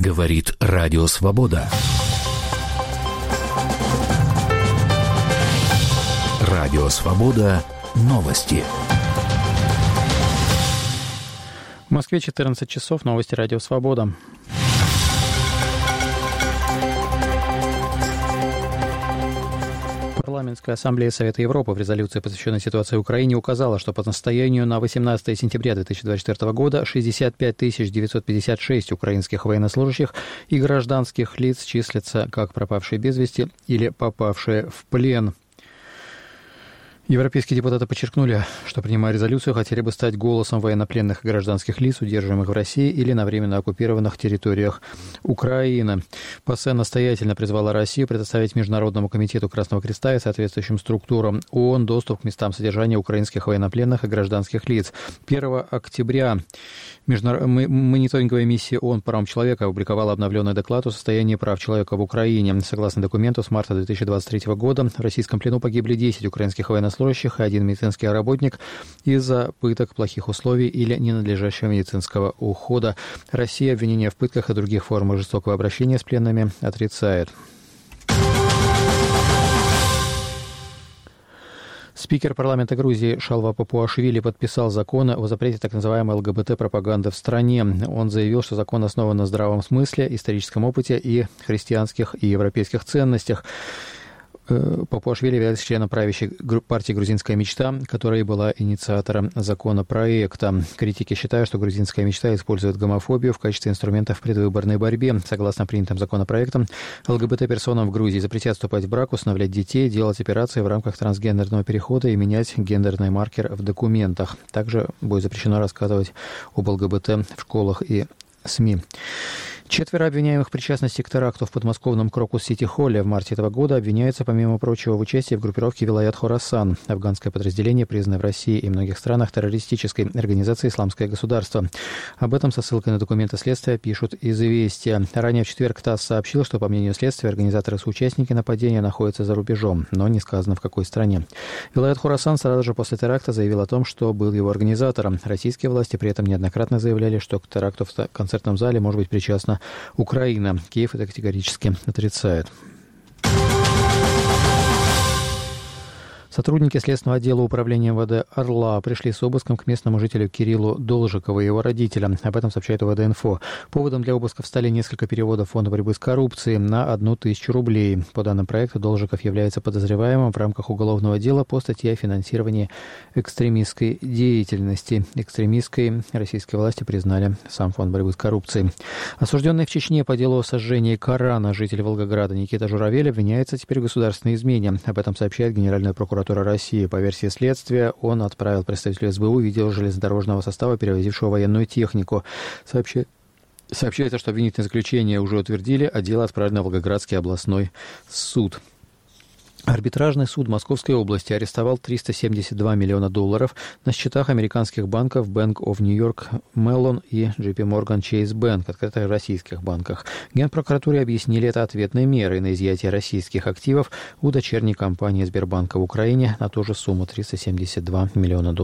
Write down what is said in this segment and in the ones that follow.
Говорит Радио Свобода. Радио Свобода. Новости. В Москве 14 часов. Новости Радио Свобода. Парламентская ассамблея Совета Европы в резолюции, посвященной ситуации в Украине, указала, что по настоянию на 18 сентября 2024 года 65 956 украинских военнослужащих и гражданских лиц числятся как пропавшие без вести или попавшие в плен. Европейские депутаты подчеркнули, что, принимая резолюцию, хотели бы стать голосом военнопленных и гражданских лиц, удерживаемых в России или на временно оккупированных территориях Украины. ПАСЕ настоятельно призвала Россию предоставить Международному комитету Красного Креста и соответствующим структурам ООН доступ к местам содержания украинских военнопленных и гражданских лиц. 1 октября мониторинговая миссия ООН по правам человека опубликовала обновленный доклад о состоянии прав человека в Украине. Согласно документу, с марта 2023 года в российском плену погибли 10 украинских военнослужащих и 1 медицинский работник из-за пыток, плохих условий или ненадлежащего медицинского ухода. Россия обвинения в пытках и других формах жестокого обращения с пленными отрицает. Спикер парламента Грузии Шалва Папуашвили подписал закон о запрете так называемой ЛГБТ-пропаганды в стране. Он заявил, что закон основан на здравом смысле, историческом опыте и христианских и европейских ценностях. Папуашвили является членом правящей партии «Грузинская мечта», которая и была инициатором законопроекта. Критики считают, что «Грузинская мечта» использует гомофобию в качестве инструмента в предвыборной борьбе. Согласно принятым законопроектам, ЛГБТ-персонам в Грузии запретят вступать в брак, усыновлять детей, делать операции в рамках трансгендерного перехода и менять гендерный маркер в документах. Также будет запрещено рассказывать об ЛГБТ в школах и СМИ. 4 обвиняемых в причастности к теракту в подмосковном Крокус-Сити-Холле в марте этого года обвиняются, помимо прочего, в участии в группировке Вилаят Хорасан, афганское подразделение, признанное в России и многих странах террористической организацией «Исламское государство». Об этом со ссылкой на документы следствия пишут «Известия». Ранее в четверг ТАСС сообщил, что, по мнению следствия, организаторы и соучастники нападения находятся за рубежом, но не сказано, в какой стране. Вилаят Хорасан сразу же после теракта заявил о том, что был его организатором. Российские власти при этом неоднократно заявляли, что к теракту в концертном зале может быть причастна Украина. Киев это категорически отрицает. Сотрудники Следственного отдела управления МВД Орла пришли с обыском к местному жителю Кириллу Должикову и его родителям. Об этом сообщает УВД-Инфо. Поводом для обысков стали несколько переводов Фонда борьбы с коррупцией на 1000 рублей. По данным проекта, Должиков является подозреваемым в рамках уголовного дела по статье о финансировании экстремистской деятельности. Экстремистской российские власти признали сам Фонд борьбы с коррупцией. Осужденный в Чечне по делу о сожжении Корана житель Волгограда Никита Журавель обвиняется теперь в государственной измене. Об этом сообщает Генеральная прокуратура России. По версии следствия, он отправил представителю СБУ видео железнодорожного состава, перевозившего военную технику. Сообщается, что обвинительное заключение уже утвердили, а дело отправлено в Волгоградский областной суд. Арбитражный суд Московской области арестовал $372 миллиона на счетах американских банков Bank of New York Mellon и JP Morgan Chase Bank, открытых в российских банках. Генпрокуратуре объяснили это ответной мерой на изъятие российских активов у дочерней компании Сбербанка в Украине на ту же сумму $372 миллиона.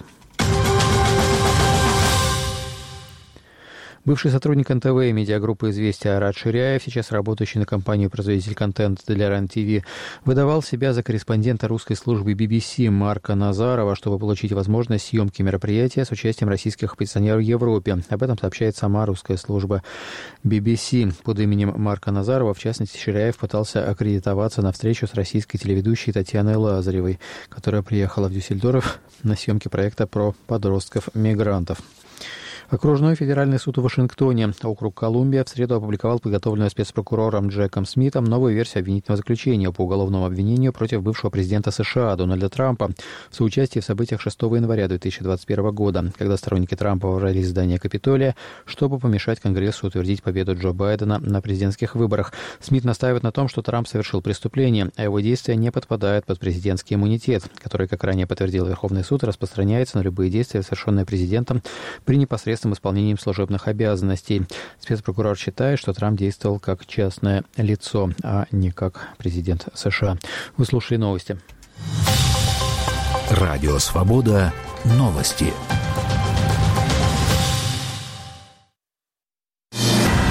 Бывший сотрудник НТВ и медиагруппы «Известия» Арат Ширяев, сейчас работающий на компанию-производитель контента для РЕН-ТВ, выдавал себя за корреспондента русской службы BBC Марка Назарова, чтобы получить возможность съемки мероприятия с участием российских оппозиционеров в Европе. Об этом сообщает сама русская служба BBC. Под именем Марка Назарова, в частности, Ширяев пытался аккредитоваться на встречу с российской телеведущей Татьяной Лазаревой, которая приехала в Дюссельдорф на съемки проекта про подростков-мигрантов. Окружной федеральный суд в Вашингтоне, округ Колумбия, в среду опубликовал подготовленную спецпрокурором Джеком Смитом новую версию обвинительного заключения по уголовному обвинению против бывшего президента США Дональда Трампа в соучастии в событиях 6 января 2021 года, когда сторонники Трампа ворвались в здание Капитолия, чтобы помешать Конгрессу утвердить победу Джо Байдена на президентских выборах. Смит настаивает на том, что Трамп совершил преступление, а его действия не подпадают под президентский иммунитет, который, как ранее подтвердил Верховный суд, распространяется на любые действия, совершенные президентом при непосредственном исполнением служебных обязанностей. Спецпрокурор считает, что Трамп действовал как частное лицо, а не как президент США. Вы слушали новости. Радио Свобода. Новости.